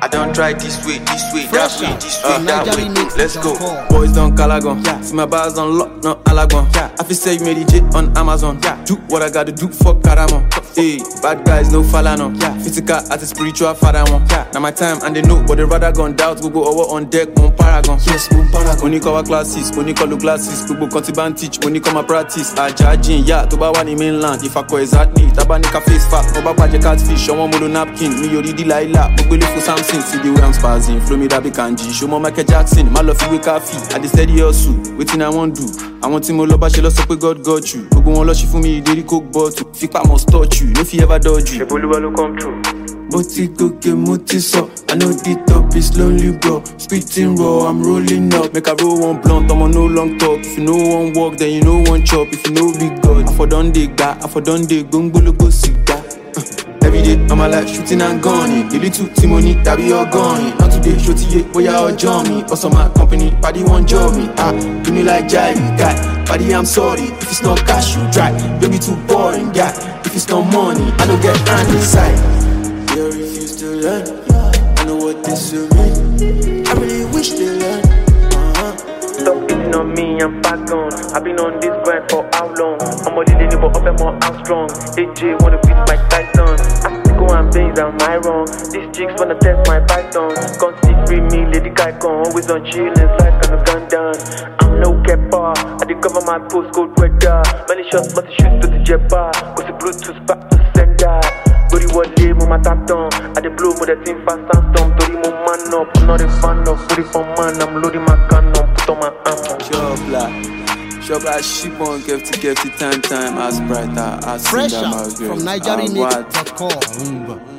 I don't try this way, that way, that way. Let's go. Boys don't calagon. See my bars on lock, no alagon. I feel say you made it on Amazon. Do what I gotta do for Karamon. Hey, bad guys no falano. Physical as a spiritual father one. Now my time and they know, but they rather gone doubt. Go over on deck, on paragon. Yes, on paragon. Money cover classes, money call glasses. People contiban teach, money come practice. I judging, to buy one in mainland. If I call exactly, tabanika face fat. No baba catfish, I want more napkin. Me already Laila, Muguli for something. See the way I'm spazzing. Flow me that big kanji. Show more Michael Jackson. My love you with coffee. I just steady hustle. Waiting I won't do. I want him all over, she lost up with God got you. Go on, lush for me, daily coke bottle. Fika must touch you, no fear ever dodge you. Shebuluwa come true. Moti go get moti so. I know the top is lonely bro. Spitting raw, I'm rolling up. Make a roll one blunt, I'm on no long talk. If you know one walk, then you know one chop. If you know big God, I for done the guy, I for done the gungbolo go cigar. Every day, I'm alive, shooting and gunning. The little Timoni, that be all gone. Not today, shooty, boy, you all join me. Also, my company, party won't join me. Do me like Jai, guy. Party, I'm sorry. If it's not cash, you dry. Don't be too boring, guy. If it's not money, I don't get hand inside. They refuse to learn. I know what this will mean. I really wish they learn. Stop beating on me, I'm back on. I've been on this grind for how long? I'm only the neighbor of them more how strong. AJ wanna beat my Tyson. Go and Benz, am I wrong? These chicks wanna test my python. Can't see free me, lady guy con. Always on chillin', like on a gun down. I'm no capper, I did cover my postcode weather. Many shots, but the shoot to the jet bar. Cause the Bluetooth back to sender. Body one day, mama tap down. I did blow with the team fast and storm. Tori mo man up, I'm not a fan of. Put it for man, I'm loading my gun up. Put on my arm. Shop like sheep on Kefti time, as brighter, as Fresh out from NigerianMix.com.